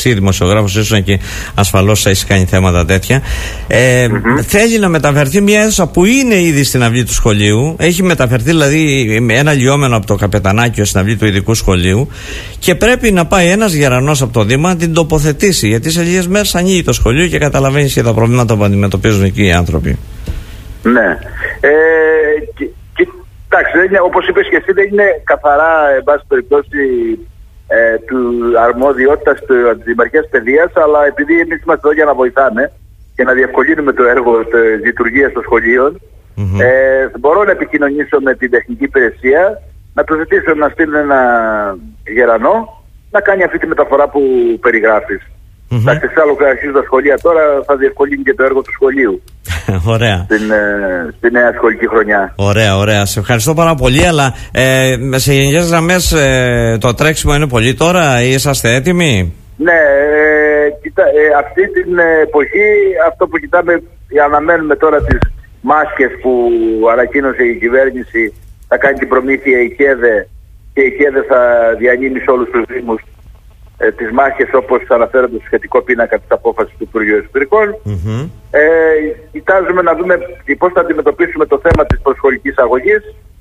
εσύ δημοσιογράφος, ήσουν και ασφαλώς έχει κάνει θέματα τέτοια. Θέλει να μεταφερθεί μια αίθουσα που είναι ήδη στην αυλή του σχολείου. Έχει μεταφερθεί δηλαδή ένα λιώμενο από το Καπετανάκιο στην αυλή του ειδικού σχολείου. Και πρέπει να πάει ένας γερανός από το Δήμα να την τοποθετήσει. Γιατί σε λίγες μέρες ανοίγει το σχολείο και καταλαβαίνεις και τα προβλήματα που αντιμετωπίζουν εκεί οι άνθρωποι. Ναι. Εντάξει, όπως είπες και εσύ, δεν είναι καθαρά, εν πάση περιπτώσει, του αρμοδιότητας της Δημαρχίας Παιδείας, αλλά επειδή εμείς είμαστε εδώ για να βοηθάμε και να διευκολύνουμε το έργο της λειτουργίας των σχολείων, μπορώ να επικοινωνήσω με την τεχνική υπηρεσία, να του ζητήσω να στείλουν ένα γερανό να κάνει αυτή τη μεταφορά που περιγράφεις. Εντάξει, εξάλλου αρχίζουν τα σχολεία τώρα, θα διευκολύνει και το έργο του σχολείου. Ωραία. Στην νέα σχολική χρονιά. Ωραία. Σε ευχαριστώ πάρα πολύ, αλλά σε γενικές γραμμές το τρέξιμο είναι πολύ τώρα ή είσαστε έτοιμοι? Ναι, αυτή την εποχή αυτό που κοιτάμε, αναμένουμε τώρα τις μάσκες που ανακοίνωσε η κυβέρνηση, θα κάνει την προμήθεια η ΚΕΔΕ και η ΚΕΔΕ θα διανύμει σε όλους τους δήμους τις μάχες όπως αναφέρονται στο σχετικό πίνακα της απόφασης του Υπουργείου Εσωτερικών. Κοιτάζουμε να δούμε πώς θα αντιμετωπίσουμε το θέμα της προσχολικής αγωγής